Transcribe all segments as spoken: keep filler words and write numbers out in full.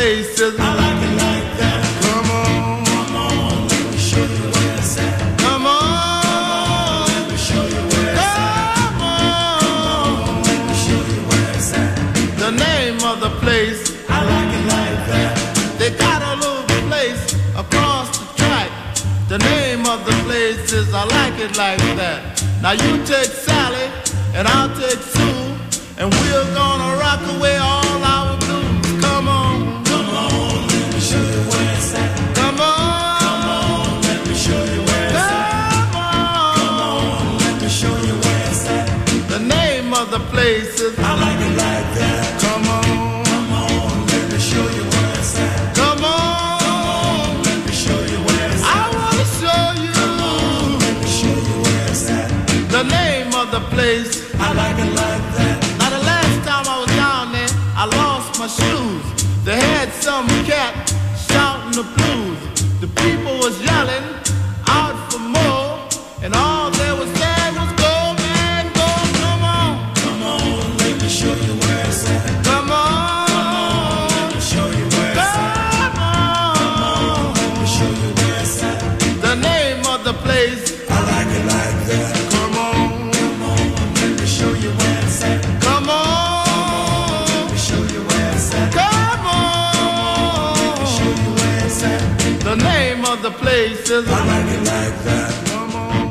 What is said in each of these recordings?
places. I like it like that. Come on, come on, let me show you where it's at. Come on, let me show you where it's at. Come on, let me show you where it's at. The name of the place, I like it like that. They got a little place across the track. The name of the place is I like it like that. Now you take Sally and I'll take Sue, and we're gonna rock away all our blues. Come on, come on, let me show you where it's at. Come on, come on, let me show you where it's at. Come on, come on, let me show you where it's at. The name of the place is I like it like that. Come on, come on, let me show you where it's at. Come on, come on, let me show you where it's at. I wanna show you. Come on, let me show you where it's at. The name of the place, I like it like that. Now the last time I was down there, I lost my shoes. They had some cat shouting the blues. The people was yelling out for more, and all they was saying was go, man, go. Come on, come on, let me show you where it's at. Come on, come on, let me show you where it's at. Come on, come on, let me show you where it's at. The name of the place, I like it like that. Come on, come on, let me show you where it's at. Come on, let me show you where it's at. Come on, let me show you where it's at. The name of the place is I like it like that. Come on.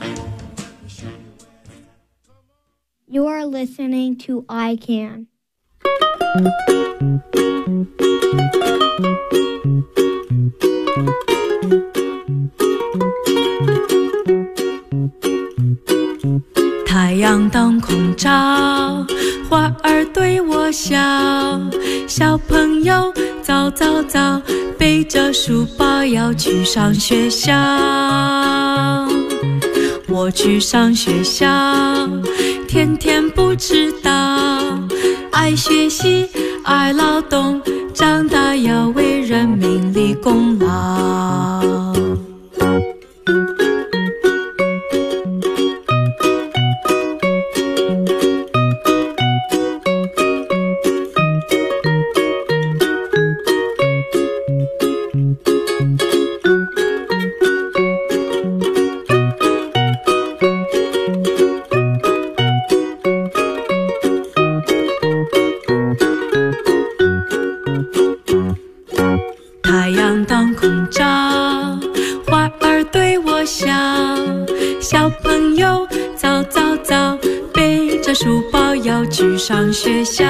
You are listening to I Can. 太阳当空照，花儿对我笑，小朋友早早早，背着书包要去上学校。我去上学校，天天不迟到，爱学习，爱劳动，长大要为人民立功劳。太阳当空照，花儿对我笑，小朋友早早早，背着书包要去上学校。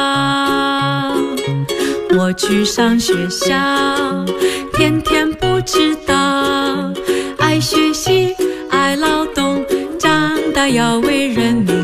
我去上学校，天天不迟到，爱学习，爱劳动，长大要为人民